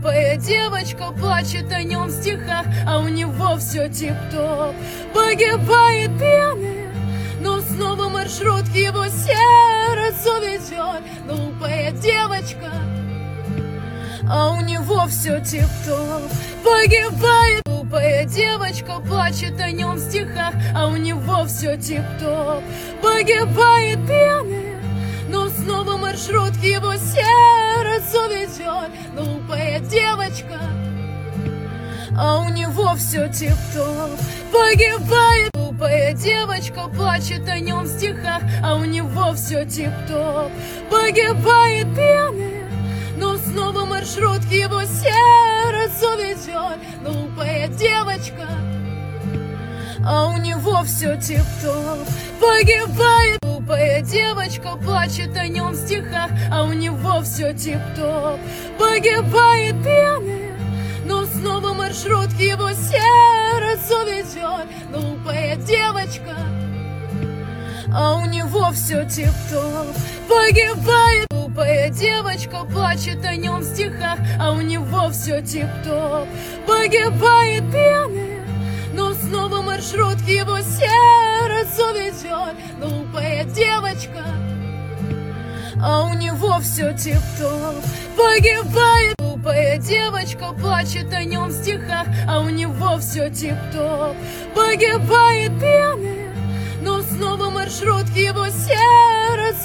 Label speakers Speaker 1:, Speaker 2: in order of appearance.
Speaker 1: Глупая девочка плачет о нем в стихах, а у него все тип-топ. Погибает пьяный, но снова маршрут к его сердцу ведет. Глупая девочка, а у него все тип-топ. Погибает. Глупая девочка плачет о нем в стихах, а у него все тип-топ. Погибает пьяный, но снова маршрут к его сердцу ведет. Глупая девочка, а у него все тип-топ. Погибает. Глупая девочка плачет о нем в стихах, а у него все тип-топ. Погибает пьяный, но снова маршрут к его сердцу ведет. Глупая девочка, а у него все тип-топ. Погибает. Глупая девочка плачет о нем в стихах, а у него все тип-топ. Погибает пьяный, но снова маршрут к его сердцу ведет. Глупая девочка, а у него все тип-топ. Погибает. Глупая девочка плачет о нем в стихах, а у него все тип-топ. Погибает пьяный, но снова маршрут к его сердцу ведет. Глупая девочка, а у него все тип-топ. Погибает. Глупая девочка плачет о нем в стихах, а у него все тип-топ. Погибает пьяный, но снова маршрут к его сердцу